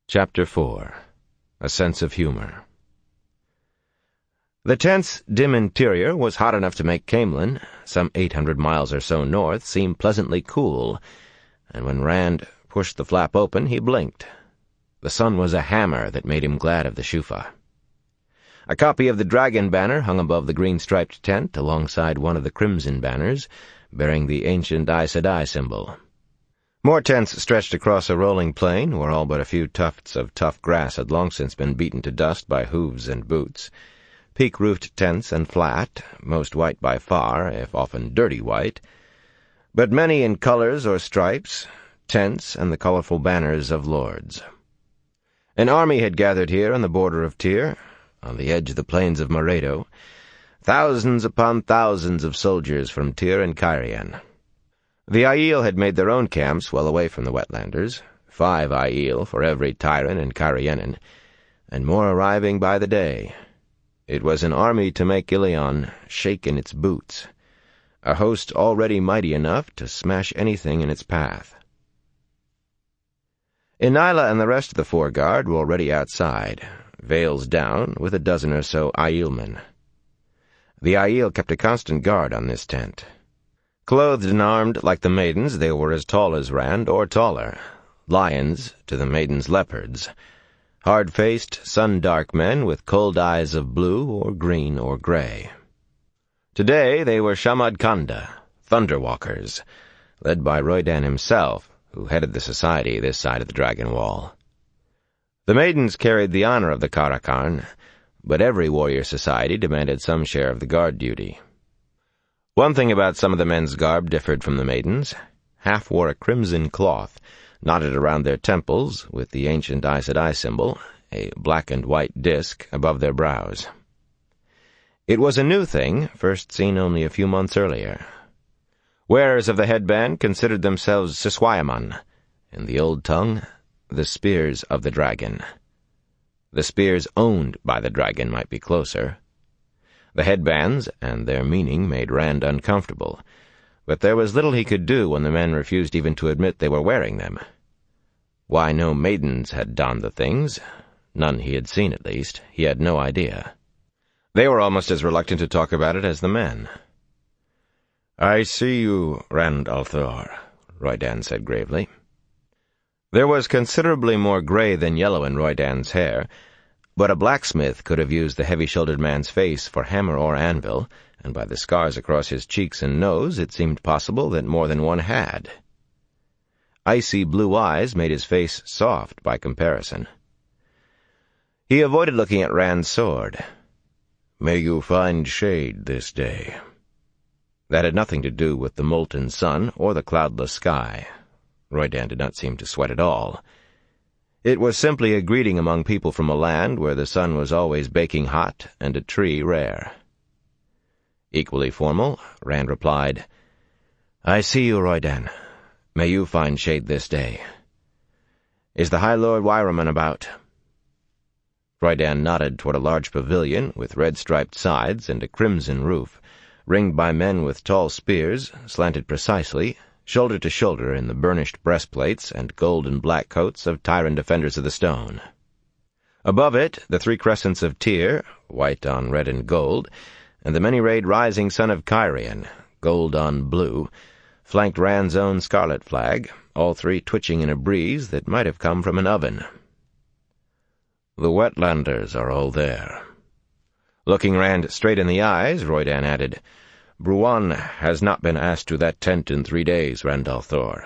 Chapter 4. A Sense of Humor. The tent's dim interior was hot enough to make Camelin, some 800 miles or so north, seem pleasantly cool, and when Rand pushed the flap open, he blinked. The sun was a hammer that made him glad of the shuffa. A copy of the dragon banner hung above the green-striped tent alongside one of the crimson banners, bearing the ancient Aes Sedai symbol. More tents stretched across a rolling plain, where all but a few tufts of tough grass had long since been beaten to dust by hooves and boots. Peak-roofed tents and flat, most white by far, if often dirty white, but many in colors or stripes, tents and the colorful banners of lords. An army had gathered here on the border of Tyr, on the edge of the plains of Moredo, thousands upon thousands of soldiers from Tyr and Cairhien. The Aiel had made their own camps well away from the wetlanders, 5 Aiel for every Tyrant and Cairhienin, and more arriving by the day. It was an army to make Ilion shake in its boots, a host already mighty enough to smash anything in its path. Inyla and the rest of the foreguard were already outside, veils down, with a dozen or so Aielmen. The Aiel kept a constant guard on this tent. Clothed and armed like the maidens, they were as tall as Rand, or taller, lions to the maidens' leopards, hard-faced, sun-dark men with cold eyes of blue or green or gray. Today they were Shamadkanda, Thunderwalkers, led by Roydan himself, who headed the society this side of the Dragon Wall. The maidens carried the honor of the Karakarn, but every warrior society demanded some share of the guard duty. One thing about some of the men's garb differed from the maidens. Half wore a crimson cloth, knotted around their temples with the ancient Aes Sedai symbol, a black and white disk, above their brows. It was a new thing, first seen only a few months earlier. Wearers of the headband considered themselves Siswayaman, in the old tongue, the Spears of the Dragon. The spears owned by the dragon might be closer. The headbands and their meaning made Rand uncomfortable, but there was little he could do when the men refused even to admit they were wearing them. Why no maidens had donned the things, none he had seen at least, he had no idea. They were almost as reluctant to talk about it as the men. "I see you, Rand al'Thor," Roydan said gravely. There was considerably more gray than yellow in Roydan's hair, but a blacksmith could have used the heavy-shouldered man's face for hammer or anvil, and by the scars across his cheeks and nose it seemed possible that more than one had. Icy blue eyes made his face soft by comparison. He avoided looking at Rand's sword. "May you find shade this day." That had nothing to do with the molten sun or the cloudless sky. Roydan did not seem to sweat at all. It was simply a greeting among people from a land where the sun was always baking hot and a tree rare. Equally formal, Rand replied, "I see you, Roydan. May you find shade this day. Is the High Lord Wyremon about?" Roydan nodded toward a large pavilion with red-striped sides and a crimson roof, ringed by men with tall spears, slanted precisely, shoulder to shoulder in the burnished breastplates and gold and black coats of Tyrant Defenders of the Stone. Above it, the 3 crescents of Tyr, white on red and gold, and the many-rayed rising sun of Cairhien, gold on blue, flanked Rand's own scarlet flag, all 3 twitching in a breeze that might have come from an oven. "The Wetlanders are all there." Looking Rand straight in the eyes, Roydan added, "Bruan has not been asked to that tent in 3 days, Rand al'Thor."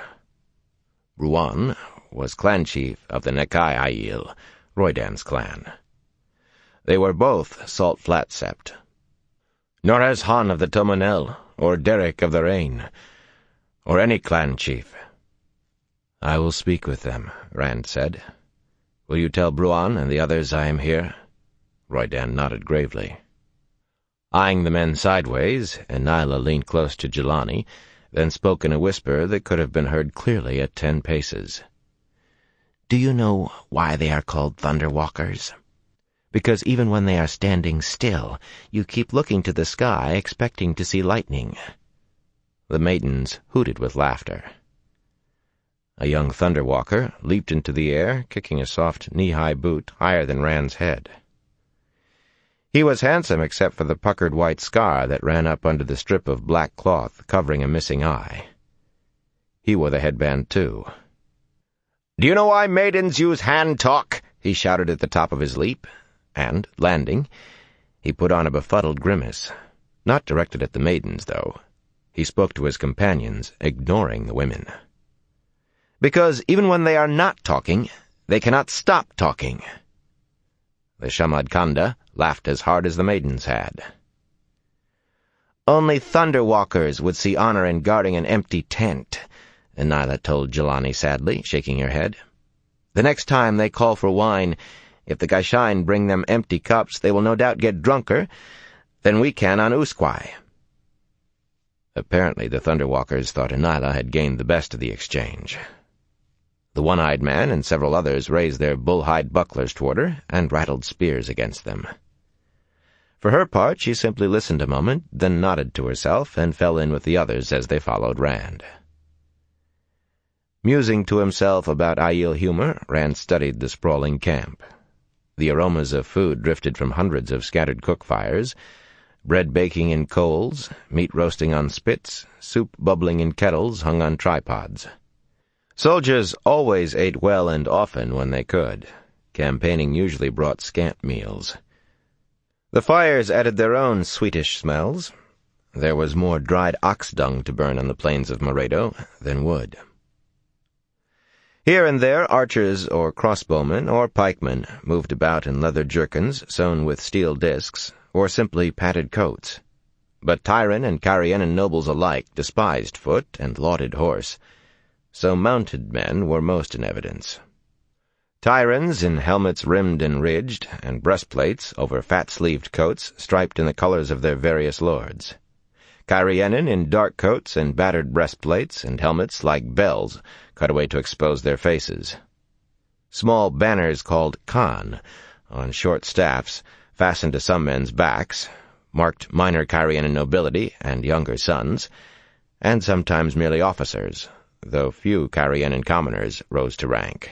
Bruan was clan chief of the Nekai Aiel, Roydan's clan. They were both Salt Flat Sept. "Nor has Han of the Tomonel, or Derek of the Rain, or any clan chief." "I will speak with them," Rand said. "Will you tell Bruan and the others I am here?" Roydan nodded gravely. Eyeing the men sideways, Inyla leaned close to Jelani, then spoke in a whisper that could have been heard clearly at 10 paces. "Do you know why they are called Thunderwalkers? Because even when they are standing still, you keep looking to the sky expecting to see lightning." The maidens hooted with laughter. A young Thunderwalker leaped into the air, kicking a soft knee-high boot higher than Rand's head. He was handsome except for the puckered white scar that ran up under the strip of black cloth covering a missing eye. He wore the headband, too. "Do you know why maidens use hand-talk?" he shouted at the top of his leap, and, landing, he put on a befuddled grimace. Not directed at the maidens, though. He spoke to his companions, ignoring the women. "Because even when they are not talking, they cannot stop talking." The Shamadkanda laughed as hard as the maidens had. "Only Thunderwalkers would see honor in guarding an empty tent," Anila told Jelani sadly, shaking her head. "The next time they call for wine, if the Gaishain bring them empty cups, they will no doubt get drunker than we can on Usquai." Apparently the Thunderwalkers thought Anila had gained the best of the exchange. The one-eyed man and several others raised their bull-hide bucklers toward her and rattled spears against them. For her part, she simply listened a moment, then nodded to herself and fell in with the others as they followed Rand. Musing to himself about Aiel humor, Rand studied the sprawling camp. The aromas of food drifted from hundreds of scattered cook fires, bread baking in coals, meat roasting on spits, soup bubbling in kettles hung on tripods. Soldiers always ate well and often when they could. Campaigning usually brought scant meals. The fires added their own sweetish smells. There was more dried ox dung to burn on the plains of Moredo than wood. Here and there archers or crossbowmen or pikemen moved about in leather jerkins sewn with steel discs, or simply padded coats. But Tyran and Carianan nobles alike despised foot and lauded horse, so mounted men were most in evidence. Tyrans in helmets rimmed and ridged, and breastplates over fat-sleeved coats striped in the colors of their various lords. Carianan in dark coats and battered breastplates and helmets like bells cut away to expose their faces. Small banners called Khan, on short staffs, fastened to some men's backs, marked minor Carianan nobility and younger sons, and sometimes merely officers, though few Carianan commoners rose to rank.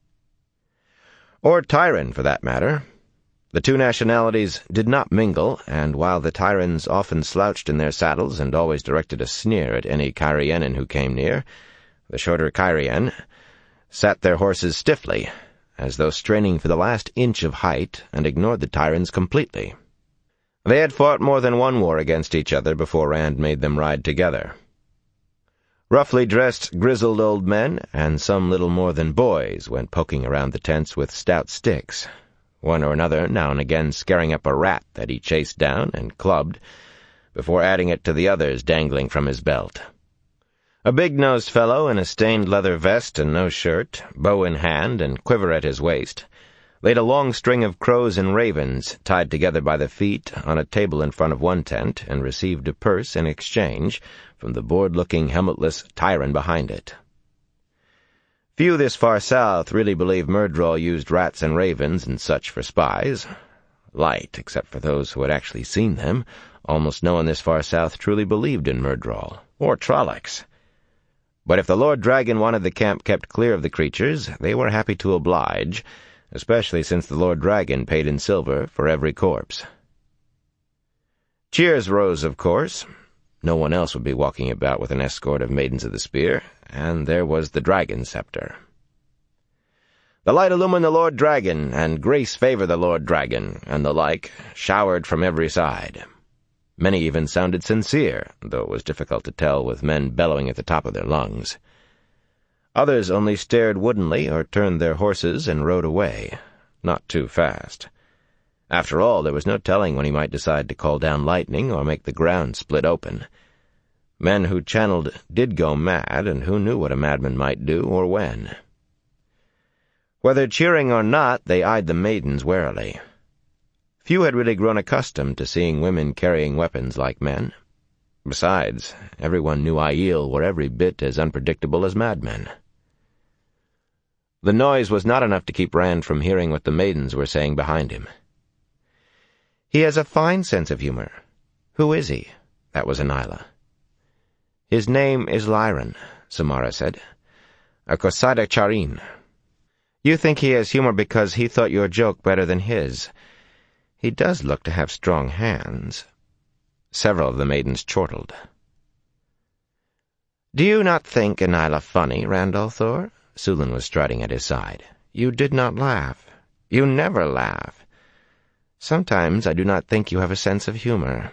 Or Tyran, for that matter. The two nationalities did not mingle, and while the Tyrans often slouched in their saddles and always directed a sneer at any Carianan who came near, the shorter Carian sat their horses stiffly, as though straining for the last inch of height, and ignored the Tyrans completely. They had fought more than one war against each other before Rand made them ride together. Roughly dressed, grizzled old men, and some little more than boys, went poking around the tents with stout sticks, one or another now and again scaring up a rat that he chased down and clubbed, before adding it to the others dangling from his belt. A big-nosed fellow in a stained leather vest and no shirt, bow in hand and quiver at his waist, laid a long string of crows and ravens tied together by the feet on a table in front of one tent and received a purse in exchange from the bored-looking, helmetless Tyran behind it. Few this far south really believe Myrddraal used rats and ravens and such for spies. Light, except for those who had actually seen them. Almost no one this far south truly believed in Myrddraal, or Trollocs. But if the Lord Dragon wanted the camp kept clear of the creatures, they were happy to oblige, especially since the Lord Dragon paid in silver for every corpse. Cheers rose, of course. No one else would be walking about with an escort of Maidens of the Spear, and there was the Dragon Scepter. "The light illumine the Lord Dragon, and grace favor the Lord Dragon," and the like, showered from every side. Many even sounded sincere, though it was difficult to tell with men bellowing at the top of their lungs. Others only stared woodenly or turned their horses and rode away, not too fast. After all, there was no telling when he might decide to call down lightning or make the ground split open. Men who channeled did go mad, and who knew what a madman might do or when. Whether cheering or not, they eyed the maidens warily. Few had really grown accustomed to seeing women carrying weapons like men. Besides, everyone knew Aiel were every bit as unpredictable as madmen. The noise was not enough to keep Rand from hearing what the maidens were saying behind him. "He has a fine sense of humor. Who is he?" That was Anila. "His name is Lyron," Samara said. a Cosada Charin. You think he has humor because he thought your joke better than his. He does look to have strong hands." Several of the maidens chortled. "Do you not think Anyla funny, Randolthor?" Sulin was striding at his side. "You did not laugh. You never laugh. Sometimes I do not think you have a sense of humor."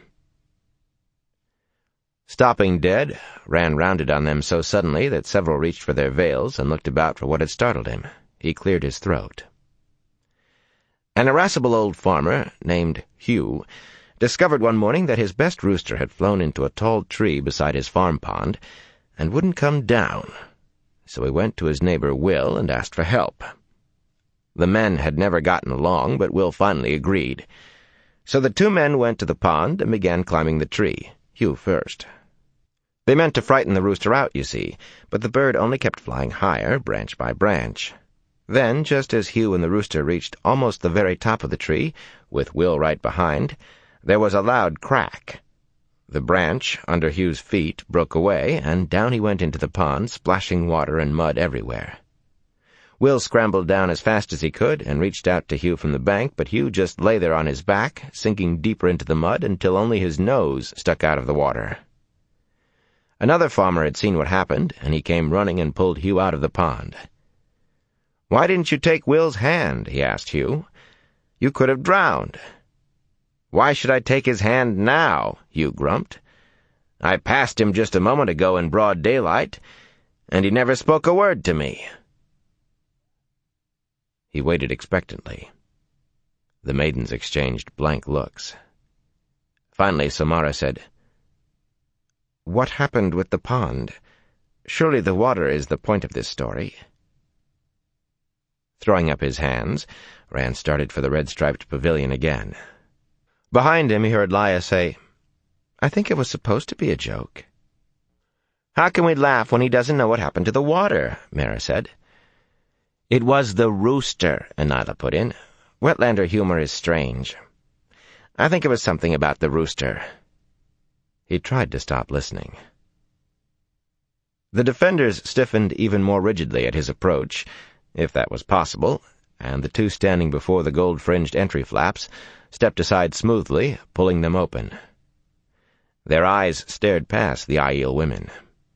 Stopping dead, Rand rounded on them so suddenly that several reached for their veils and looked about for what had startled him. He cleared his throat. An irascible old farmer, named Hugh, discovered one morning that his best rooster had flown into a tall tree beside his farm pond and wouldn't come down. So he went to his neighbor Will and asked for help. The men had never gotten along, but Will finally agreed. So the two men went to the pond and began climbing the tree, Hugh first. They meant to frighten the rooster out, you see, but the bird only kept flying higher, branch by branch. Then, just as Hugh and the rooster reached almost the very top of the tree, with Will right behind, there was a loud crack. The branch under Hugh's feet broke away, and down he went into the pond, splashing water and mud everywhere. Will scrambled down as fast as he could and reached out to Hugh from the bank, but Hugh just lay there on his back, sinking deeper into the mud until only his nose stuck out of the water. Another farmer had seen what happened, and he came running and pulled Hugh out of the pond. "Why didn't you take Will's hand?" he asked Hugh. "You could have drowned." "Why should I take his hand now?" Hugh grumped. "I passed him just a moment ago in broad daylight, and he never spoke a word to me." He waited expectantly. The maidens exchanged blank looks. Finally, Samara said, "What happened with the pond? Surely the water is the point of this story." Throwing up his hands, Rand started for the red-striped pavilion again. Behind him he heard Laya say, "I think it was supposed to be a joke." "How can we laugh when he doesn't know what happened to the water?" Mara said. "It was the rooster," Anyla put in. "Wetlander humor is strange. I think it was something about the rooster." He tried to stop listening. The defenders stiffened even more rigidly at his approach, if that was possible, and the two standing before the gold-fringed entry flaps stepped aside smoothly, pulling them open. Their eyes stared past the Aiel women.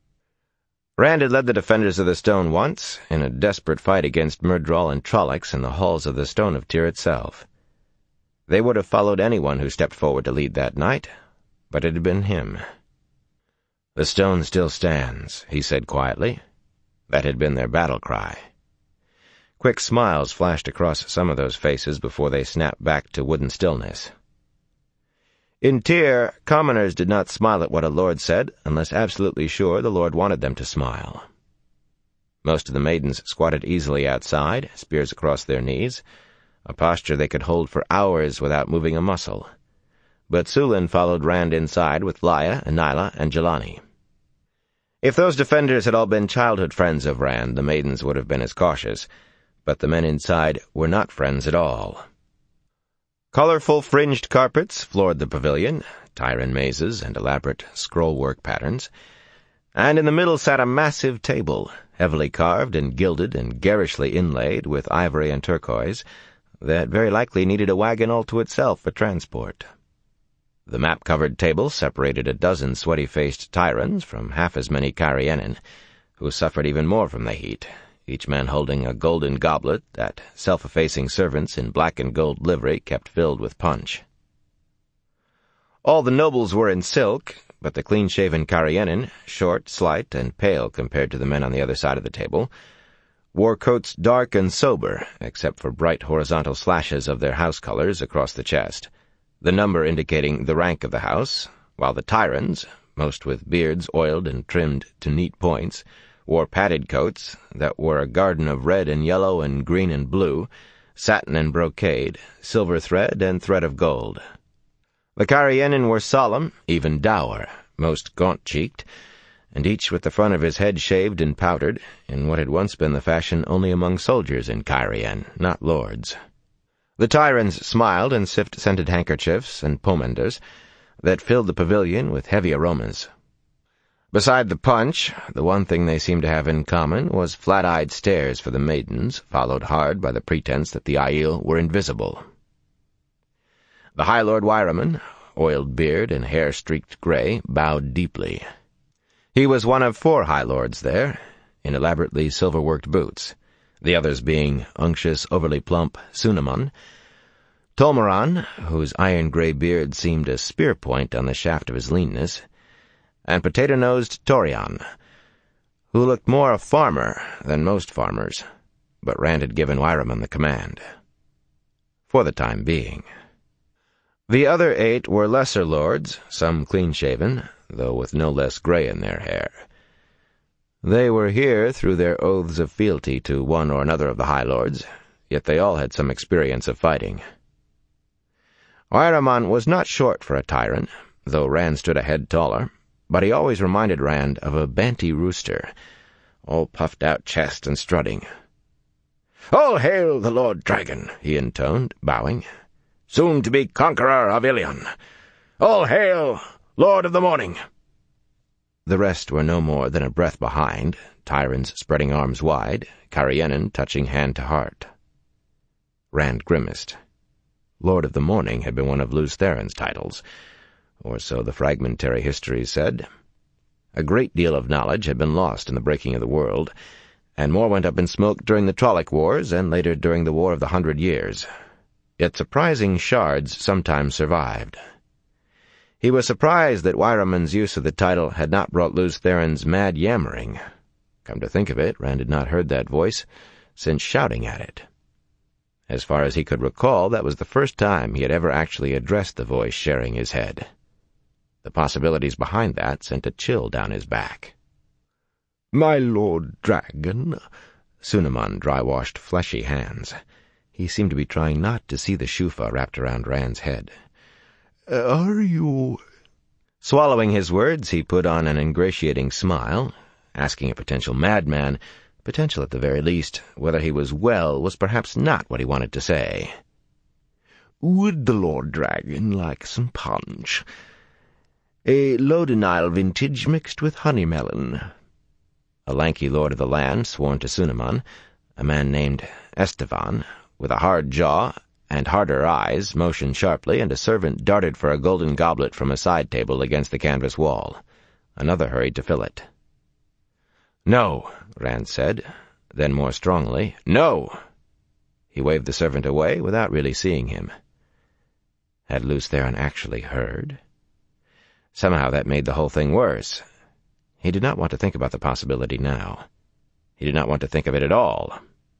Rand had led the defenders of the stone once, in a desperate fight against Myrddraal and Trollocs in the halls of the Stone of Tyr itself. They would have followed anyone who stepped forward to lead that night, but it had been him. "The stone still stands," he said quietly. That had been their battle cry. Quick smiles flashed across some of those faces before they snapped back to wooden stillness. In Tyr, commoners did not smile at what a lord said unless absolutely sure the lord wanted them to smile. Most of the maidens squatted easily outside, spears across their knees, a posture they could hold for hours without moving a muscle. But Sulin followed Rand inside with Laya, Anyla, and Jelani. If those defenders had all been childhood friends of Rand, the maidens would have been as cautious, but the men inside were not friends at all. Colorful fringed carpets floored the pavilion, Tyran mazes and elaborate scrollwork patterns, and in the middle sat a massive table, heavily carved and gilded and garishly inlaid with ivory and turquoise, that very likely needed a wagon all to itself for transport. The map-covered table separated a dozen sweaty-faced Tyrans from half as many Carianen, who suffered even more from the heat, each man holding a golden goblet that self-effacing servants in black and gold livery kept filled with punch. All the nobles were in silk, but the clean-shaven Carianen, short, slight, and pale compared to the men on the other side of the table, wore coats dark and sober, except for bright horizontal slashes of their house colors across the chest, the number indicating the rank of the house, while the Tyrans, most with beards oiled and trimmed to neat points, wore padded coats that were a garden of red and yellow and green and blue, satin and brocade, silver thread and thread of gold. The Carianen were solemn, even dour, most gaunt-cheeked, and each with the front of his head shaved and powdered, in what had once been the fashion only among soldiers in Cairhien, not lords. The Tyrans smiled and sipped scented handkerchiefs and pomanders that filled the pavilion with heavy aromas. Beside the punch, the one thing they seemed to have in common was flat-eyed stares for the maidens, followed hard by the pretense that the Aiel were invisible. The High Lord Weyraman, oiled beard and hair streaked gray, bowed deeply. He was one of 4 High Lords there, in elaborately silver-worked boots, the others being unctuous, overly plump Sunamon, Tolmoran, whose iron-gray beard seemed a spear point on the shaft of his leanness, and potato-nosed Torian, who looked more a farmer than most farmers, but Rand had given Weyraman the command. For the time being. The other 8 were lesser lords, some clean-shaven, though with no less gray in their hair. They were here through their oaths of fealty to one or another of the High Lords, yet they all had some experience of fighting. Weyraman was not short for a tyrant, though Rand stood a head taller, but he always reminded Rand of a banty rooster, all puffed-out chest and strutting. "All hail the Lord Dragon," he intoned, bowing. "Soon to be conqueror of Ilion. All hail, Lord of the Morning." The rest were no more than a breath behind, Tyrans spreading arms wide, Carianan touching hand to heart. Rand grimaced. Lord of the Morning had been one of Lews Therin's titles, or so the fragmentary histories said. A great deal of knowledge had been lost in the breaking of the world, and more went up in smoke during the Trolloc Wars and later during the War of the 100 Years. Yet surprising shards sometimes survived. He was surprised that Weyraman's use of the title had not brought Lews Therin's mad yammering. Come to think of it, Rand had not heard that voice since shouting at it. As far as he could recall, that was the first time he had ever actually addressed the voice sharing his head. The possibilities behind that sent a chill down his back. "My Lord Dragon," Sunamon dry-washed fleshy hands. He seemed to be trying not to see the shufa wrapped around Rand's head. "Are you—" Swallowing his words, he put on an ingratiating smile, asking a potential madman, potential at the very least, whether he was well was perhaps not what he wanted to say. "Would the Lord Dragon like some punch? A Lodinile vintage mixed with honey melon." A lanky lord of the land, sworn to Sunamon, a man named Estevan, with a hard jaw and harder eyes, motioned sharply, and a servant darted for a golden goblet from a side table against the canvas wall. Another hurried to fill it. "No," Rand said, then more strongly, "No!" He waved the servant away without really seeing him. Had Lews Therin actually heard? Somehow that made the whole thing worse. He did not want to think about the possibility now. He did not want to think of it at all.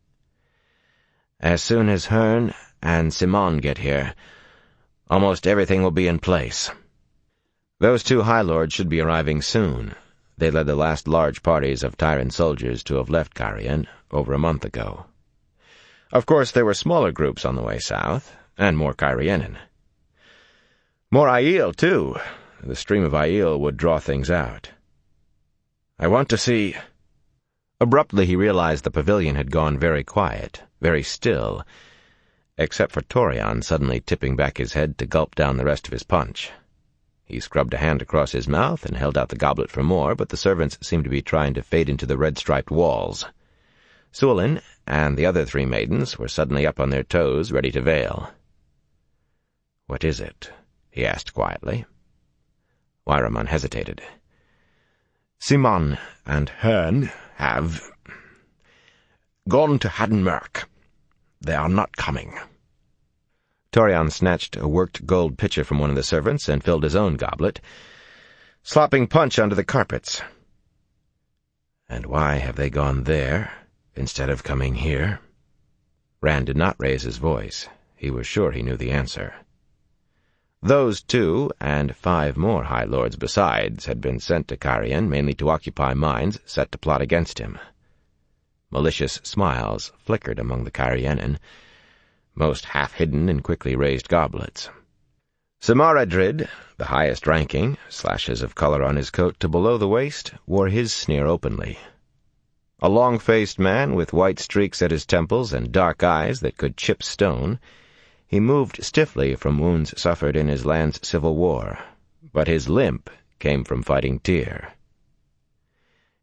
As soon as Hearn and Simon get here, almost everything will be in place. Those 2 High Lords should be arriving soon. They led the last large parties of Tyrant soldiers to have left Cairhien over a month ago. Of course, there were smaller groups on the way south, and more Cairhienin. More Aiel, too. The stream of Aiel would draw things out. "I want to see—" Abruptly he realized the pavilion had gone very quiet, very still, except for Torian suddenly tipping back his head to gulp down the rest of his punch. He scrubbed a hand across his mouth and held out the goblet for more, but the servants seemed to be trying to fade into the red-striped walls. Sualin and the other 3 maidens were suddenly up on their toes, ready to veil. "What is it?" he asked quietly. Weyraman hesitated. "Simon and Hearn have gone to Hadden Merk. They are not coming." Torian snatched a worked gold pitcher from one of the servants and filled his own goblet, slopping punch onto the carpets. "And why have they gone there instead of coming here?" Rand did not raise his voice. He was sure he knew the answer. Those 2, and 5 more High Lords besides, had been sent to Cairhien mainly to occupy minds set to plot against him. Malicious smiles flickered among the Cairhienin, most half-hidden in quickly raised goblets. Samaradrid, the highest ranking, slashes of color on his coat to below the waist, wore his sneer openly. A long-faced man with white streaks at his temples and dark eyes that could chip stone, he moved stiffly from wounds suffered in his land's civil war, but his limp came from fighting Tyr.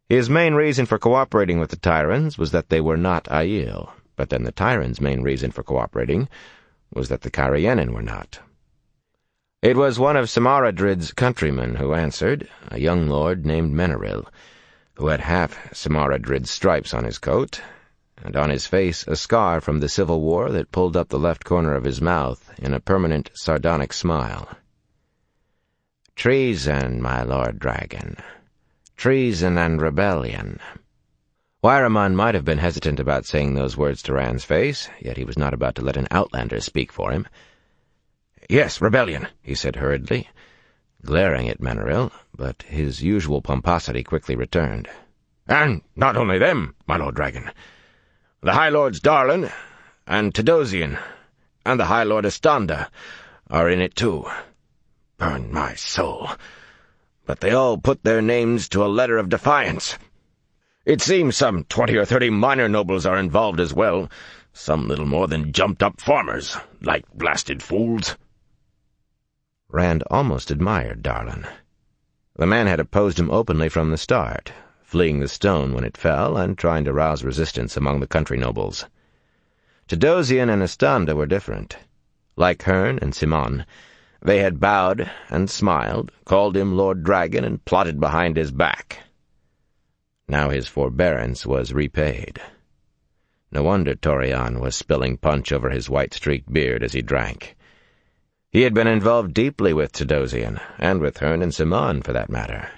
His main reason for cooperating with the Tyrans was that they were not Aiel, but then the Tyrans' main reason for cooperating was that the Carianan were not. It was one of Samaradrid's countrymen who answered, a young lord named Menaril, who had half Samaradrid's stripes on his coat, and on his face a scar from the Civil War that pulled up the left corner of his mouth in a permanent sardonic smile. "Treason, my lord dragon. Treason and rebellion." Wiraman might have been hesitant about saying those words to Rand's face, yet he was not about to let an outlander speak for him. "Yes, rebellion," he said hurriedly, glaring at Menaril, but his usual pomposity quickly returned. "And not only them, my lord dragon. The High Lords Darlin and Tedosian and the High Lord Estanda are in it too. Burn my soul. But they all put their names to a letter of defiance. It seems some 20 or 30 minor nobles are involved as well, some little more than jumped-up farmers, like blasted fools." Rand almost admired Darlin. The man had opposed him openly from the start, fleeing the stone when it fell and trying to rouse resistance among the country nobles. Tedosian and Estanda were different. Like Hearn and Simon, they had bowed and smiled, called him Lord Dragon, and plotted behind his back. Now his forbearance was repaid. No wonder Torian was spilling punch over his white-streaked beard as he drank. He had been involved deeply with Tedosian, and with Hearn and Simon, for that matter.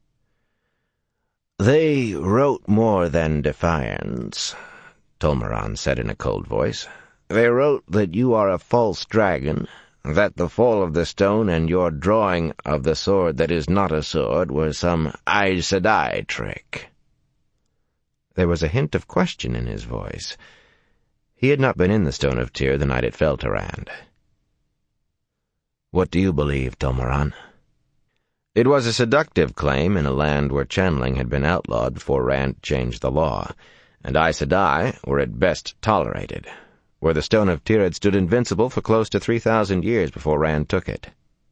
"They wrote more than defiance," Tolmeran said in a cold voice. "They wrote that you are a false dragon, that the fall of the stone and your drawing of the sword that is not a sword were some Aes Sedai trick." There was a hint of question in his voice. He had not been in the Stone of Tyr the night it fell to Rand. "What do you believe, Tolmeran?" It was a seductive claim in a land where channeling had been outlawed before Rand changed the law, and Aes Sedai were at best tolerated, where the Stone of Tyr had stood invincible for close to 3,000 years before Rand took it.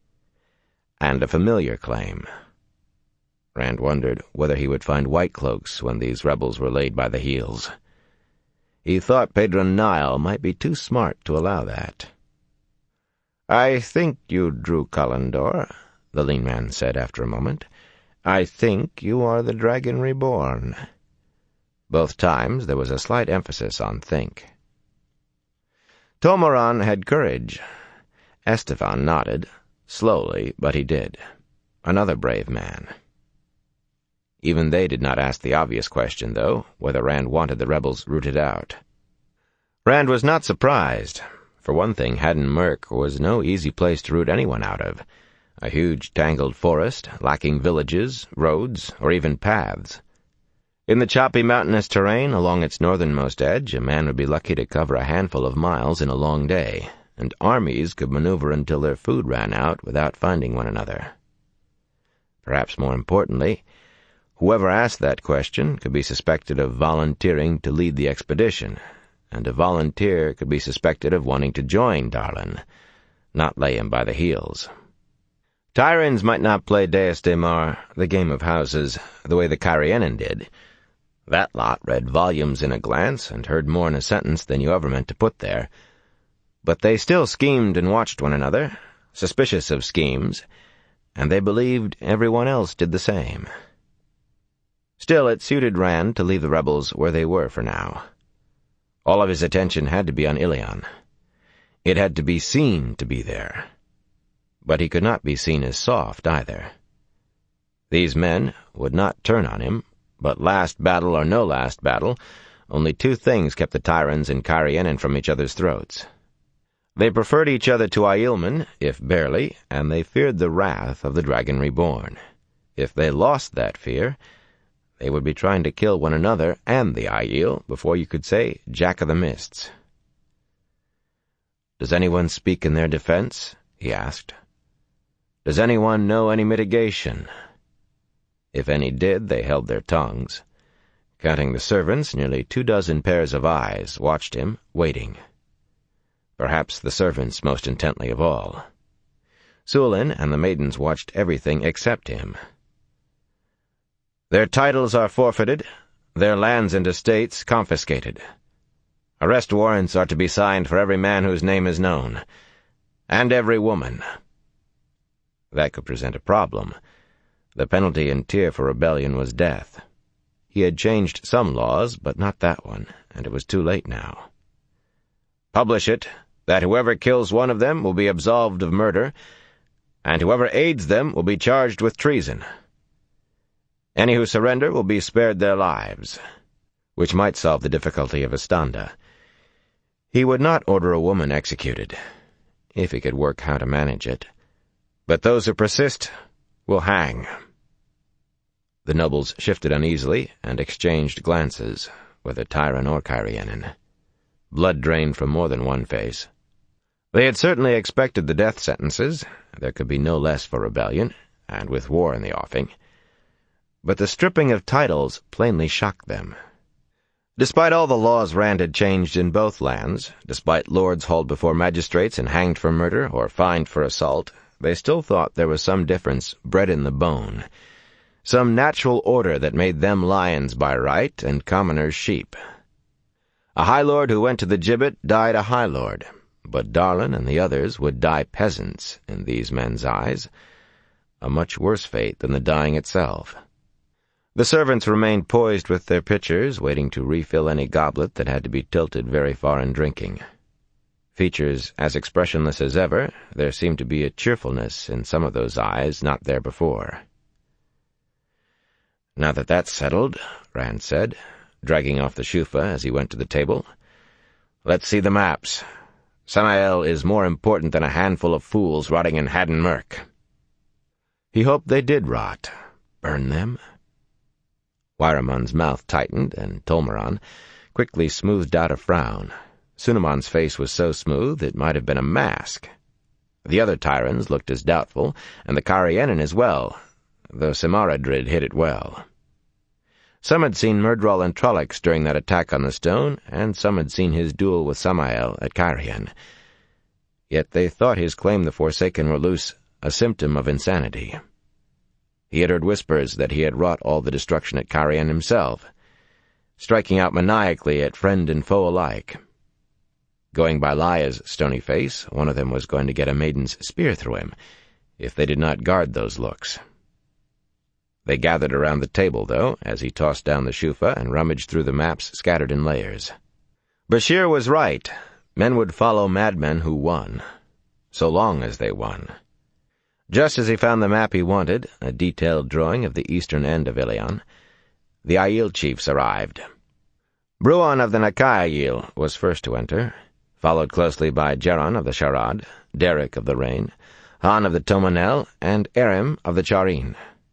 And a familiar claim. Rand wondered whether he would find white cloaks when these rebels were laid by the heels. He thought Pedron Nile might be too smart to allow that. "I think you drew Kalandor," the lean man said after a moment. "I think you are the Dragon Reborn." Both times there was a slight emphasis on think. Tolmeran had courage. Estevan nodded, slowly, but he did. Another brave man. Even they did not ask the obvious question, though, whether Rand wanted the rebels rooted out. Rand was not surprised. For one thing, Haddon Merk was no easy place to root anyone out of. A huge, tangled forest, lacking villages, roads, or even paths. In the choppy mountainous terrain along its northernmost edge, a man would be lucky to cover a handful of miles in a long day, and armies could maneuver until their food ran out without finding one another. Perhaps more importantly, whoever asked that question could be suspected of volunteering to lead the expedition, and a volunteer could be suspected of wanting to join Darlin, not lay him by the heels. Tyrans might not play Deus Daemar, the game of houses, the way the Carianan did. That lot read volumes in a glance and heard more in a sentence than you ever meant to put there. But they still schemed and watched one another, suspicious of schemes, and they believed everyone else did the same. Still, it suited Rand to leave the rebels where they were for now. All of his attention had to be on Ilion. It had to be seen to be there. But he could not be seen as soft, either. These men would not turn on him, but last battle or no last battle, only two things kept the Tyrans and Carianan from each other's throats. They preferred each other to Aielman, if barely, and they feared the wrath of the Dragon Reborn. If they lost that fear, they would be trying to kill one another and the Aiel before you could say Jack of the Mists. "Does anyone speak in their defense?" he asked. "Does anyone know any mitigation?" If any did, they held their tongues. Counting the servants, nearly 24 pairs of eyes watched him, waiting. Perhaps the servants most intently of all. Sulin and the maidens watched everything except him. Their titles are forfeited, their lands and estates confiscated. Arrest warrants are to be signed for every man whose name is known, and every woman. That could present a problem. The penalty in Tyr for rebellion was death. He had changed some laws, but not that one, and it was too late now. Publish it, that whoever kills one of them will be absolved of murder, and whoever aids them will be charged with treason. Any who surrender will be spared their lives, which might solve the difficulty of Astanda. He would not order a woman executed, if he could work how to manage it, but those who persist will hang. The nobles shifted uneasily and exchanged glances, whether Tyron or Cairhienin. Blood drained from more than one face. They had certainly expected the death sentences. There could be no less for rebellion, and with war in the offing. But the stripping of titles plainly shocked them. Despite all the laws Rand had changed in both lands, despite lords hauled before magistrates and hanged for murder or fined for assault, they still thought there was some difference bred in the bone, some natural order that made them lions by right and commoners sheep. A high lord who went to the gibbet died a high lord, but Darlin and the others would die peasants in these men's eyes, a much worse fate than the dying itself. The servants remained poised with their pitchers, waiting to refill any goblet that had to be tilted very far in drinking. Features as expressionless as ever, there seemed to be a cheerfulness in some of those eyes not there before. "Now that that's settled," Rand said, dragging off the shufah as he went to the table, "let's see the maps. Samael is more important than a handful of fools rotting in Haddon Murk." He hoped they did rot. Burn them? Wiramun's mouth tightened, and Tolmaran quickly smoothed out a frown. Sunamon's face was so smooth it might have been a mask. The other Tyrans looked as doubtful, and the Cairhienin as well, though Samaradrid hit it well. Some had seen Myrddraal and Trollocs during that attack on the stone, and some had seen his duel with Samael at Cairhien. Yet they thought his claim the Forsaken were loose a symptom of insanity. He had heard whispers that he had wrought all the destruction at Cairhien himself, striking out maniacally at friend and foe alike. Going by Laya's stony face, one of them was going to get a maiden's spear through him, if they did not guard those looks. They gathered around the table, though, as he tossed down the shufah and rummaged through the maps scattered in layers. Bashir was right. Men would follow madmen who won, so long as they won. Just as he found the map he wanted, a detailed drawing of the eastern end of Ilion, the Aiel chiefs arrived. Bruan of the Nakai Aiel was first to enter, followed closely by Jeron of the Sharad, Derek of the Rain, Han of the Tomanel, and Erim of the Charin.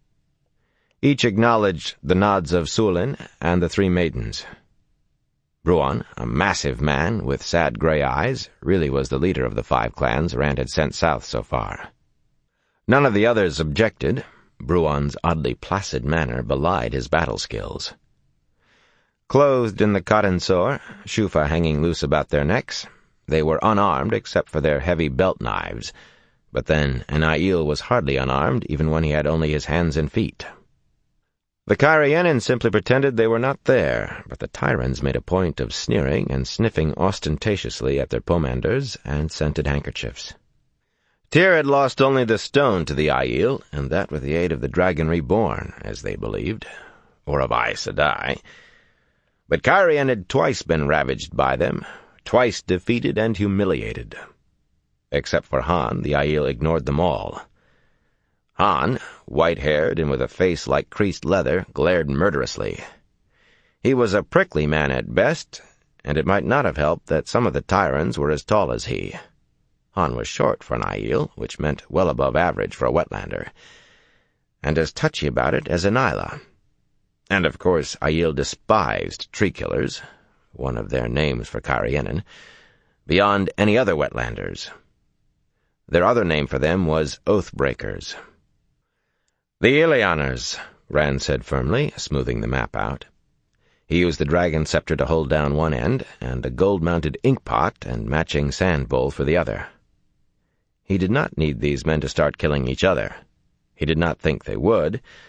Each acknowledged the nods of Sulin and the three maidens. Bruan, a massive man with sad gray eyes, really was the leader of the 5 clans Rand had sent south so far. None of the others objected. Bruan's oddly placid manner belied his battle skills. Clothed in the cotton sore, shufah hanging loose about their necks, they were unarmed except for their heavy belt knives, but then an Aiel was hardly unarmed even when he had only his hands and feet. The Cairhienin simply pretended they were not there, but the Tyrans made a point of sneering and sniffing ostentatiously at their pomanders and scented handkerchiefs. Tyr had lost only the stone to the Aiel, and that with the aid of the Dragon Reborn, as they believed, or of Aes Sedai. But Cairhien had twice been ravaged by them, twice defeated and humiliated. Except for Han, the Aiel ignored them all. Han, white-haired and with a face like creased leather, glared murderously. He was a prickly man at best, and it might not have helped that some of the Tyrans were as tall as he. Han was short for an Aiel, which meant well above average for a wetlander, and as touchy about it as an Isla. And of course Aiel despised tree-killers, one of their names for Cairhienin, beyond any other wetlanders. Their other name for them was Oathbreakers. "The Illianers," Rand said firmly, smoothing the map out. He used the dragon scepter to hold down one end, and a gold-mounted inkpot and matching sand bowl for the other. He did not need these men to start killing each other. He did not think they would.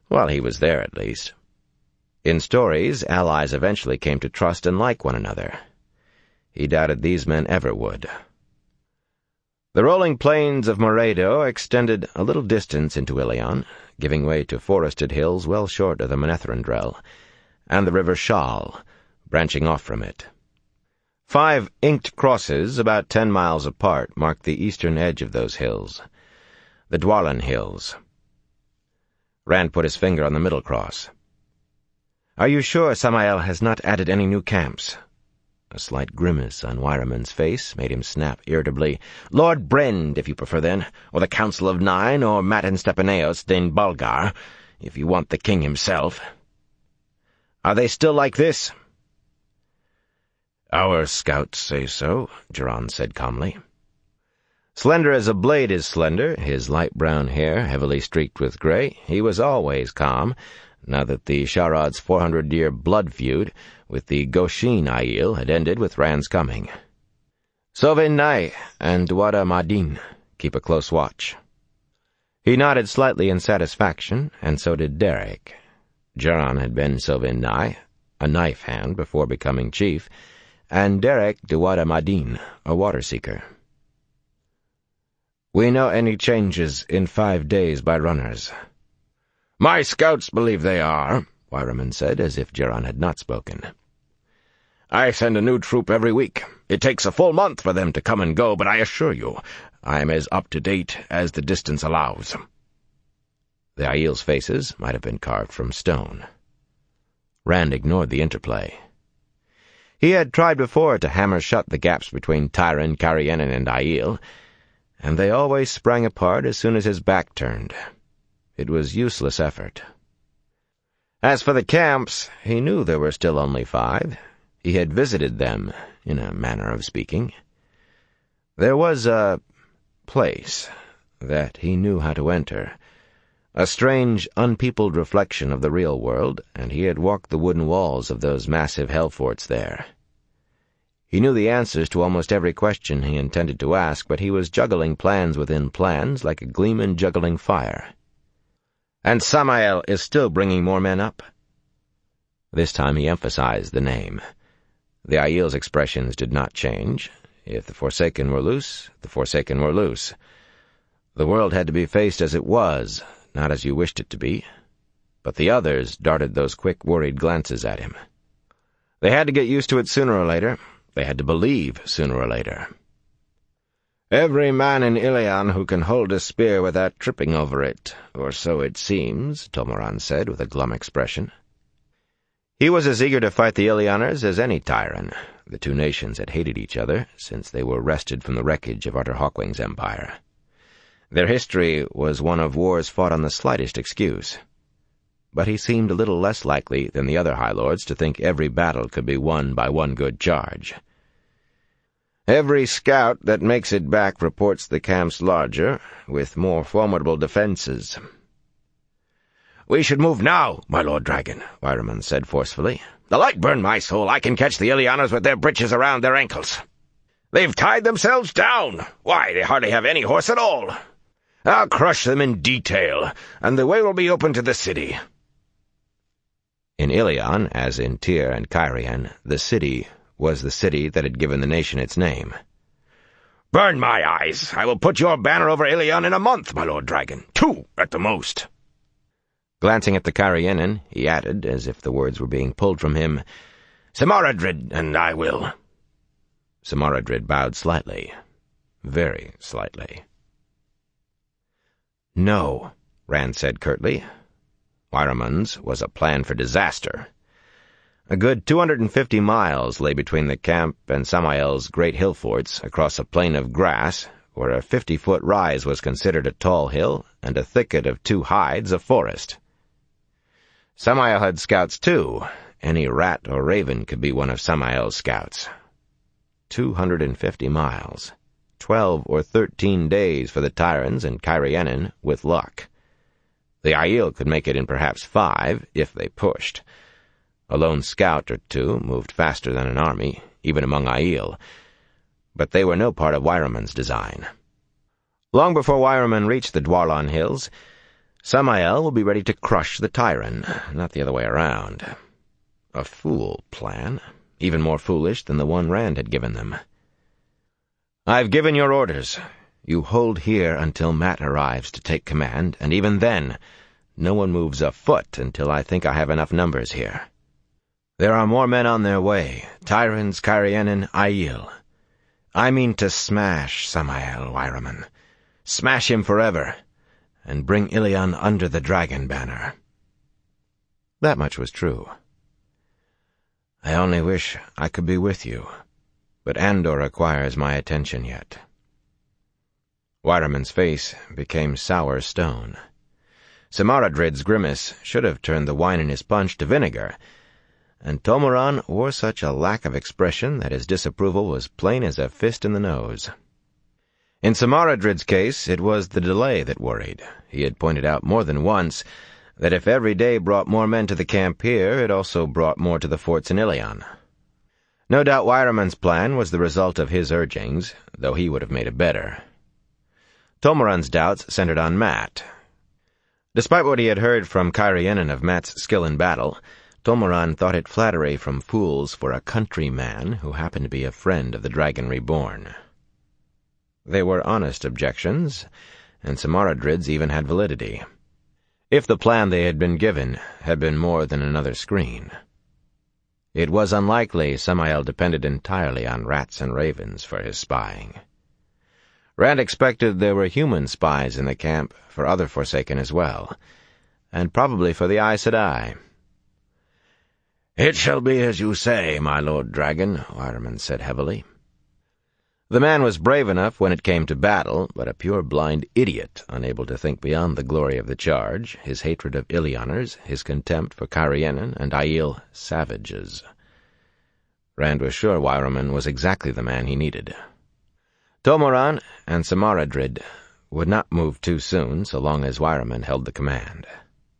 While he was there, at least. In stories, allies eventually came to trust and like one another. He doubted these men ever would. The rolling plains of Moredo extended a little distance into Ilion, giving way to forested hills well short of the Manetheren-Drell, and the river Shal, branching off from it. 5 inked crosses, about 10 miles apart, marked the eastern edge of those hills, the Dwarlan Hills. Rand put his finger on the middle cross. "Are you sure Samael has not added any new camps?" A slight grimace on Wyraman's face made him snap irritably. "Lord Brend, if you prefer, then, or the Council of Nine, or Matin Stepaneos den Bulgar, if you want the king himself. Are they still like this?" "Our scouts say so," Jiran said calmly. Slender as a blade is slender, his light brown hair heavily streaked with gray, he was always calm, now that the Sharad's 400-year blood feud with the Goshin Aiel had ended with Rand's coming. "Sovin Nai and Dwada Madin keep a close watch." He nodded slightly in satisfaction, and so did Derek. Jiran had been Sovin Nai, a knife hand before becoming chief, and Derek Dwada Madin, a water-seeker. "We know any changes in 5 days by runners." "My scouts believe they are," Wyraman said, as if Jiran had not spoken. "I send a new troop every week. It takes a full month for them to come and go, but I assure you, I am as up-to-date as the distance allows." The Aiel's faces might have been carved from stone. Rand ignored the interplay. He had tried before to hammer shut the gaps between Tyran, Karienin, and Aiel, and they always sprang apart as soon as his back turned. It was useless effort. As for the camps, he knew there were still only 5. He had visited them, in a manner of speaking. There was a place that he knew how to enter, a strange, unpeopled reflection of the real world, and he had walked the wooden walls of those massive hell forts there. He knew the answers to almost every question he intended to ask, but he was juggling plans within plans like a gleeman juggling fire. "And Samael is still bringing more men up?" This time he emphasized the name. The Aiel's expressions did not change. If the Forsaken were loose, the Forsaken were loose. The world had to be faced as it was, not as you wished it to be. But the others darted those quick, worried glances at him. They had to get used to it sooner or later. They had to believe sooner or later. "Every man in Ilion who can hold a spear without tripping over it, or so it seems," Tomoran said with a glum expression. He was as eager to fight the Ilioners as any Tyran. The 2 nations had hated each other since they were wrested from the wreckage of Artur Hawkwing's empire. Their history was one of wars fought on the slightest excuse. But he seemed a little less likely than the other High Lords to think every battle could be won by one good charge. "Every scout that makes it back reports the camps larger, with more formidable defenses." "We should move now, my Lord Dragon," Wyraman said forcefully. "The light burn my soul, I can catch the Ilioners with their breeches around their ankles. They've tied themselves down. Why, they hardly have any horse at all. I'll crush them in detail, and the way will be open to the city." In Ilion, as in Tyr and Cairhien, the city was the city that had given the nation its name. "Burn my eyes! I will put your banner over Ilion in a month, my Lord Dragon. 2 at the most." Glancing at the Cairhienin, he added, as if the words were being pulled from him, "Samaradrid, and I will." Samaradrid bowed slightly, very slightly. "No," Rand said curtly. Wyraman's was a plan for disaster. A good 250 miles lay between the camp and Samael's great hill forts across a plain of grass, where a 50-foot rise was considered a tall hill and a thicket of 2 hides a forest. Samael had scouts too. Any rat or raven could be one of Samael's scouts. 250 miles. 12 or 13 days for the Tyrans and Cairhienin, with luck. The Aiel could make it in perhaps 5, if they pushed. A lone scout or 2 moved faster than an army, even among Aiel, but they were no part of Wyraman's design. Long before Wyraman reached the Dwarlan Hills, Samael will be ready to crush the Tyrant, not the other way around. A fool plan, even more foolish than the one Rand had given them. I've given your orders. You hold here until Mat arrives to take command, and even then, no one moves a foot until I think I have enough numbers here. There are more men on their way, Tyrants, Cairhienin, Aiel. I mean to smash Samael, Weyermann. Smash him forever, and bring Illian under the dragon banner. That much was true. I only wish I could be with you, but Andor requires my attention yet. Weyermann's face became sour stone. Samaradrid's grimace should have turned the wine in his punch to vinegar, and Tomoran wore such a lack of expression that his disapproval was plain as a fist in the nose. In Samaradrid's case, it was the delay that worried. He had pointed out more than once that if every day brought more men to the camp here, it also brought more to the forts in Illian. No doubt Weyermann's plan was the result of his urgings, though he would have made it better. Tomoran's doubts centered on Mat. Despite what he had heard from Cairhienin of Mat's skill in battle, Tomoran thought it flattery from fools for a countryman who happened to be a friend of the Dragon Reborn. They were honest objections, and Samaradrid's even had validity, if the plan they had been given had been more than another screen. It was unlikely Samael depended entirely on rats and ravens for his spying. Rand expected there were human spies in the camp for other Forsaken as well, and probably for the Aes Sedai. "It shall be as you say, my Lord Dragon," Weyermann said heavily. The man was brave enough when it came to battle, but a pure blind idiot, unable to think beyond the glory of the charge, his hatred of Illianers, his contempt for Cairhienin and Aiel savages. Rand was sure Weyermann was exactly the man he needed. Tomoran and Samaradrid would not move too soon so long as Weyermann held the command.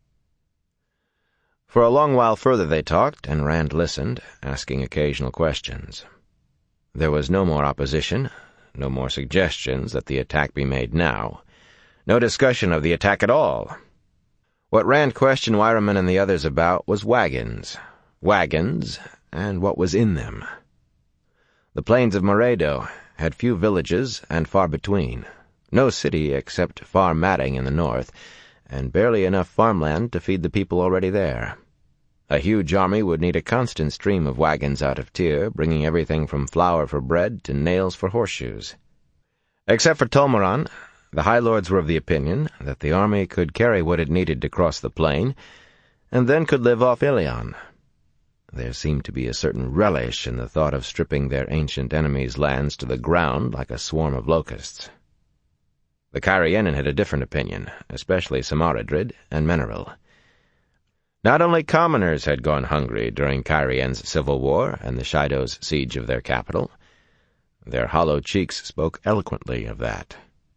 For a long while further they talked, and Rand listened, asking occasional questions. There was no more opposition, no more suggestions that the attack be made now, no discussion of the attack at all. What Rand questioned Weyermann and the others about was wagons, and what was in them. The plains of Moredo had few villages and far between, no city except far matting in the north, and barely enough farmland to feed the people already there. A huge army would need a constant stream of wagons out of Tyr, bringing everything from flour for bread to nails for horseshoes. Except for Tomoran, the High Lords were of the opinion that the army could carry what it needed to cross the plain, and then could live off Illian. There seemed to be a certain relish in the thought of stripping their ancient enemies' lands to the ground like a swarm of locusts. The Cairhienin had a different opinion, especially Samaradrid and Menaril. Not only commoners had gone hungry during Cairhien's civil war and the Shaido's siege of their capital. Their hollow cheeks spoke eloquently of that.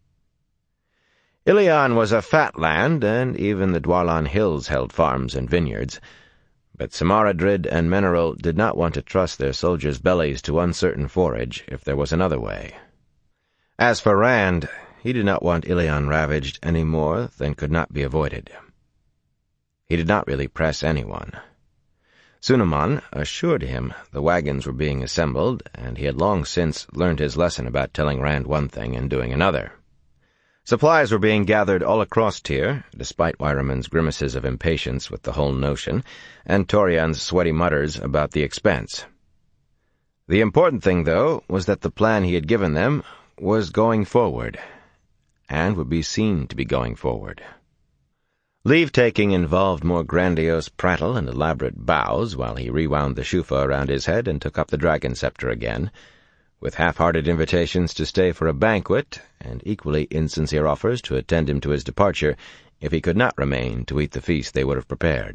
Illian was a fat land, and even the Dwarlan Hills held farms and vineyards, but Samaradrid and Menaril did not want to trust their soldiers' bellies to uncertain forage if there was another way. As for Rand, he did not want Illian ravaged any more than could not be avoided. He did not really press anyone. Sunaman assured him the wagons were being assembled, and he had long since learned his lesson about telling Rand one thing and doing another. Supplies were being gathered all across Tyr, despite Weyermann's grimaces of impatience with the whole notion, and Torian's sweaty mutters about the expense. The important thing, though, was that the plan he had given them was going forward, and would be seen to be going forward. Leave-taking involved more grandiose prattle and elaborate bows while he rewound the shufa around his head and took up the dragon scepter again, with half-hearted invitations to stay for a banquet and equally insincere offers to attend him to his departure if he could not remain to eat the feast they would have prepared.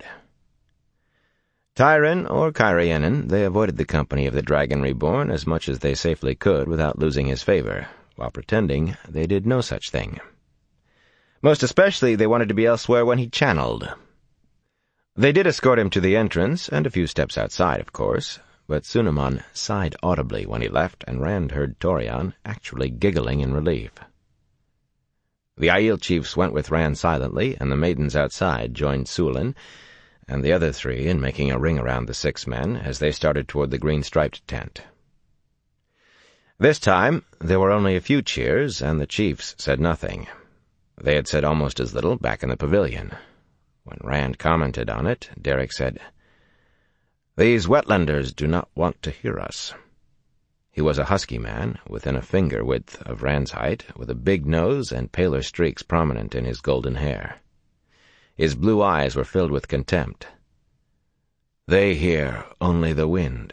Tyrant or Cairhienin, they avoided the company of the Dragon Reborn as much as they safely could without losing his favor, while pretending they did no such thing. Most especially, they wanted to be elsewhere when he channeled. They did escort him to the entrance, and a few steps outside, of course, but Sunaman sighed audibly when he left, and Rand heard Torian actually giggling in relief. The Aiel chiefs went with Rand silently, and the maidens outside joined Sulin and the other three in making a ring around the 6 men as they started toward the green-striped tent. This time, there were only a few cheers, and the chiefs said nothing. They had said almost as little back in the pavilion. When Rand commented on it, Derek said, "These wetlanders do not want to hear us." He was a husky man, within a finger width of Rand's height, with a big nose and paler streaks prominent in his golden hair. His blue eyes were filled with contempt. "They hear only the wind."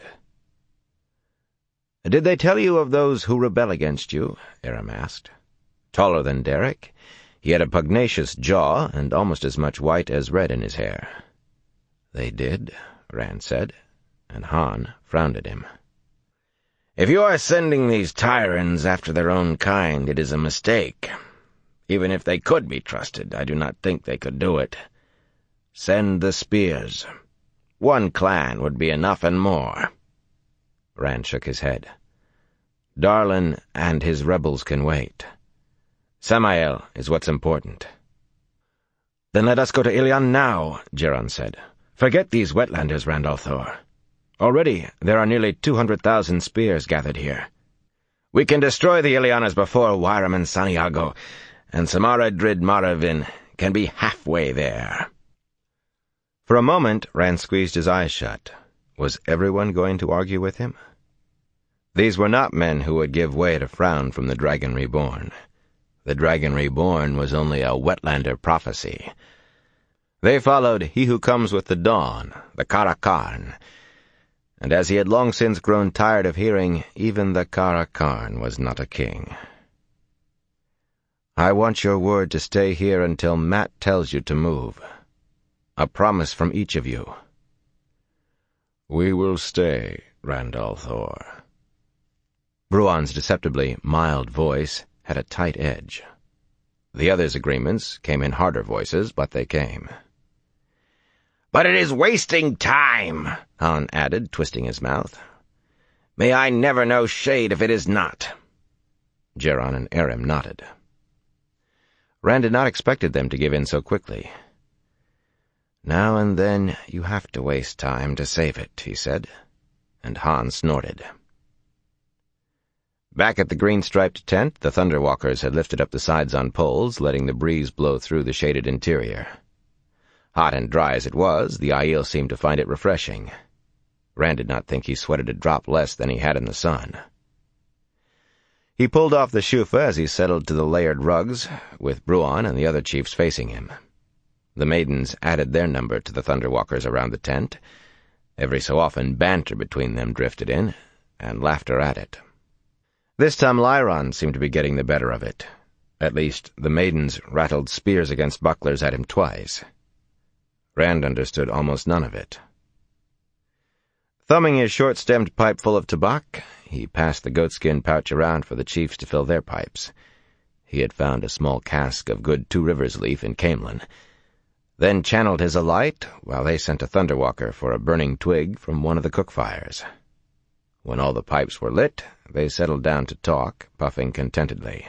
"Did they tell you of those who rebel against you?" Aram asked. Taller than Derek, he had a pugnacious jaw and almost as much white as red in his hair. "They did," Rand said, and Han frowned at him. "If you are sending these tyrants after their own kind, it is a mistake. Even if they could be trusted, I do not think they could do it. Send the spears. 1 clan would be enough and more." Rand shook his head. "Darlin and his rebels can wait. Samael is what's important." "Then let us go to Ilion now," Geron said. "Forget these wetlanders, Randalthor. Already there are nearly 200,000 spears gathered here. We can destroy the Ilionas before Wyram and Santiago, and Samara Drid Maravin can be halfway there." For a moment, Rand squeezed his eyes shut. Was everyone going to argue with him? These were not men who would give way to frown from the Dragon Reborn. The Dragon Reborn was only a wetlander prophecy. They followed He Who Comes with the Dawn, the Karakarn, and as he had long since grown tired of hearing, even the Karakarn was not a king. "I want your word to stay here until Mat tells you to move. A promise from each of you." "We will stay, Randalthor." Bruan's deceptively mild voice had a tight edge. The others' agreements came in harder voices, but they came. "But it is wasting time," Han added, twisting his mouth. "May I never know shade if it is not." Geron and Aram nodded. Rand had not expected them to give in so quickly. "Now and then you have to waste time to save it," he said, and Han snorted. Back at the green-striped tent, the Thunderwalkers had lifted up the sides on poles, letting the breeze blow through the shaded interior. Hot and dry as it was, the Aiel seemed to find it refreshing. Rand did not think he sweated a drop less than he had in the sun. He pulled off the shufa as he settled to the layered rugs, with Bruan and the other chiefs facing him. The maidens added their number to the Thunderwalkers around the tent. Every so often banter between them drifted in, and laughter at it. This time Lyron seemed to be getting the better of it. At least, the maidens rattled spears against bucklers at him twice. Rand understood almost none of it. Thumbing his short-stemmed pipe full of tobacco, he passed the goatskin pouch around for the chiefs to fill their pipes. He had found a small cask of good Two Rivers leaf in Camelin, then channeled his alight while they sent a Thunderwalker for a burning twig from one of the cook fires. When all the pipes were lit, they settled down to talk, puffing contentedly.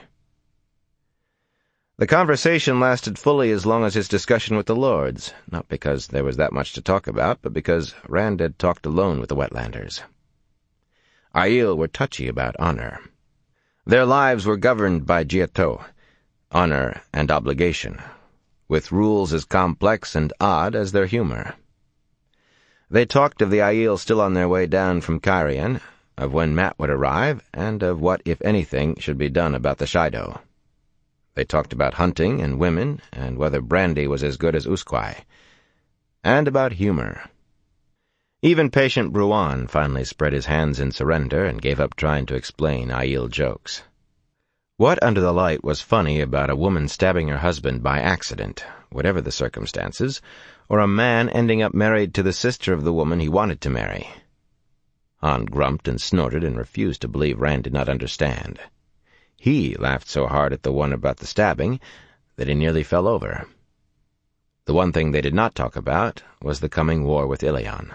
The conversation lasted fully as long as his discussion with the lords, not because there was that much to talk about, but because Rand had talked alone with the wetlanders. Aiel were touchy about honor. Their lives were governed by Jiato, honor and obligation, with rules as complex and odd as their humor. They talked of the Aiel still on their way down from Cairhien, of when Mat would arrive, and of what, if anything, should be done about the Shaido. They talked about hunting and women, and whether brandy was as good as Usquai, and about humor. Even patient Bruan finally spread his hands in surrender and gave up trying to explain Aiel jokes. What under the light was funny about a woman stabbing her husband by accident, whatever the circumstances, or a man ending up married to the sister of the woman he wanted to marry? Han grumped and snorted and refused to believe Rand did not understand. He laughed so hard at the one about the stabbing that he nearly fell over. The one thing they did not talk about was the coming war with Ilion.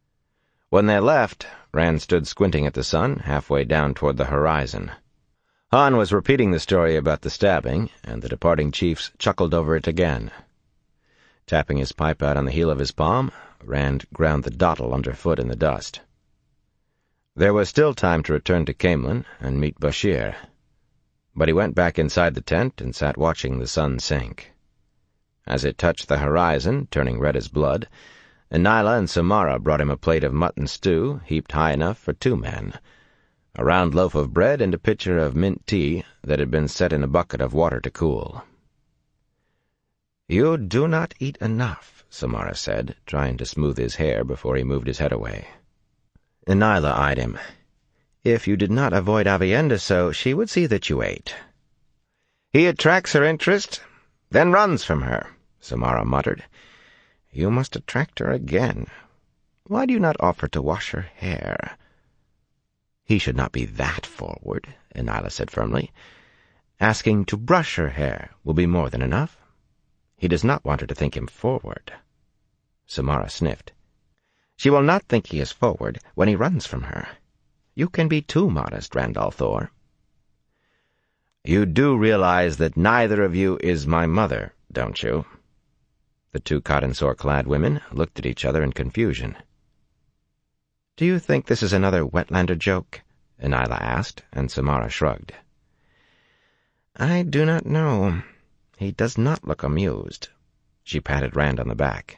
When they left, Rand stood squinting at the sun, halfway down toward the horizon. Han was repeating the story about the stabbing, and the departing chiefs chuckled over it again. Tapping his pipe out on the heel of his palm, Rand ground the dottle underfoot in the dust. There was still time to return to Caemlyn and meet Bashir, but he went back inside the tent and sat watching the sun sink. As it touched the horizon, turning red as blood, Enila and Samara brought him a plate of mutton stew heaped high enough for 2 men, a round loaf of bread and a pitcher of mint tea that had been set in a bucket of water to cool. "You do not eat enough," Samara said, trying to smooth his hair before he moved his head away. Enila eyed him. "If you did not avoid Aviendha so, she would see that you ate." "He attracts her interest, then runs from her," Samara muttered. "You must attract her again. Why do you not offer to wash her hair?" "He should not be that forward," Enila said firmly. "Asking to brush her hair will be more than enough. He does not want her to think him forward." Samara sniffed. "She will not think he is forward when he runs from her. You can be too modest, Randall Thor." "You do realize that neither of you is my mother, don't you?" The 2 cotton-sore-clad women looked at each other in confusion. "Do you think this is another Wetlander joke?" Enila asked, and Samara shrugged. "I do not know. He does not look amused." She patted Rand on the back.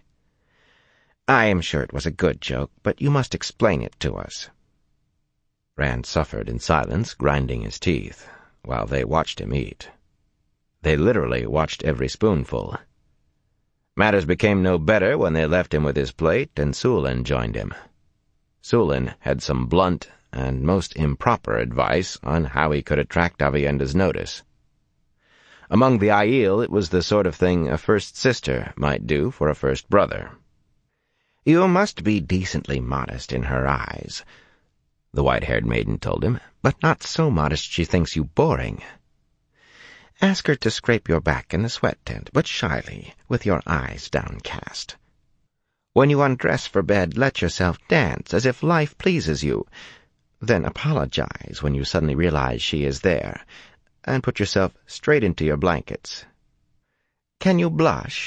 "I am sure it was a good joke, but you must explain it to us." Rand suffered in silence, grinding his teeth, while they watched him eat. They literally watched every spoonful. Matters became no better when they left him with his plate and Sulin joined him. Sulin had some blunt and most improper advice on how he could attract Aviendha's notice. Among the Aiel, it was the sort of thing a first sister might do for a first brother. "You must be decently modest in her eyes," the white-haired maiden told him, "but not so modest she thinks you boring. Ask her to scrape your back in the sweat tent, but shyly, with your eyes downcast. When you undress for bed, let yourself dance as if life pleases you. Then apologize when you suddenly realize she is there, and put yourself straight into your blankets. Can you blush?"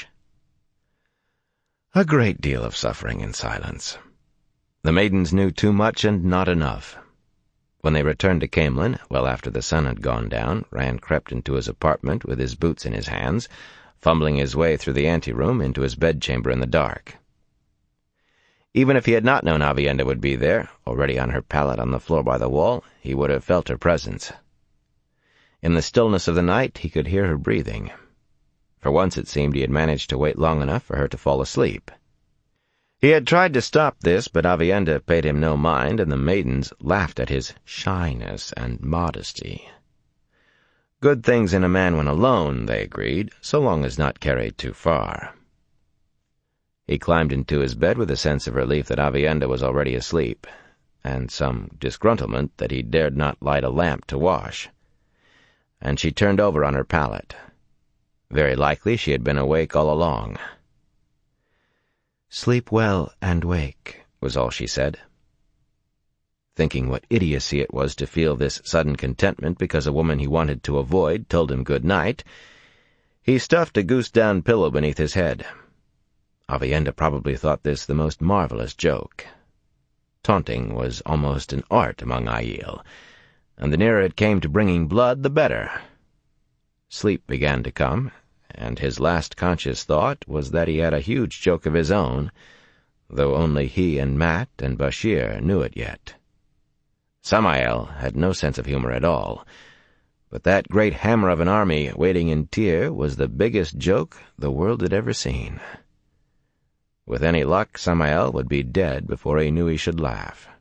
A great deal of suffering in silence. The maidens knew too much and not enough. When they returned to Caemlyn, well after the sun had gone down, Rand crept into his apartment with his boots in his hands, fumbling his way through the anteroom into his bedchamber in the dark. Even if he had not known Aviendha would be there, already on her pallet on the floor by the wall, he would have felt her presence. In the stillness of the night, he could hear her breathing. For once it seemed he had managed to wait long enough for her to fall asleep. He had tried to stop this, but Aviendha paid him no mind, and the maidens laughed at his shyness and modesty. Good things in a man when alone, they agreed, so long as not carried too far. He climbed into his bed with a sense of relief that Aviendha was already asleep, and some disgruntlement that he dared not light a lamp to wash. And she turned over on her pallet. Very likely she had been awake all along. "Sleep well and wake," was all she said. Thinking what idiocy it was to feel this sudden contentment because a woman he wanted to avoid told him good night, he stuffed a goose-down pillow beneath his head. Aviendha probably thought this the most marvelous joke. Taunting was almost an art among Aiel, and the nearer it came to bringing blood, the better. Sleep began to come, and his last conscious thought was that he had a huge joke of his own, though only he and Mat and Bashir knew it yet. Samael had no sense of humor at all, but that great hammer of an army waiting in Tyr was the biggest joke the world had ever seen. With any luck, Samael would be dead before he knew he should laugh.